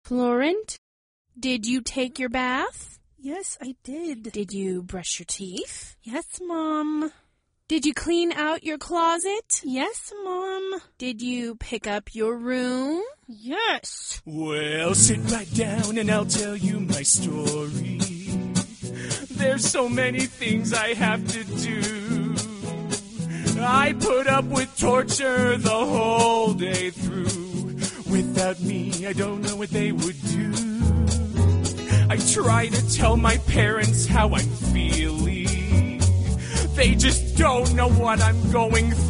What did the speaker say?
Florent, did you take your bath? Yes, I did. Did you brush your teeth? Yes, Mom. Did you clean out your closet? Yes, Mom. Did you pick up your room? Yes. Well, sit right down and I'll tell you my story. There's so many things I have to do. I put up with torture the whole day through. Without me, I don't know what they would do. I try to tell my parents how I'm feeling. They just don't know what I'm going through.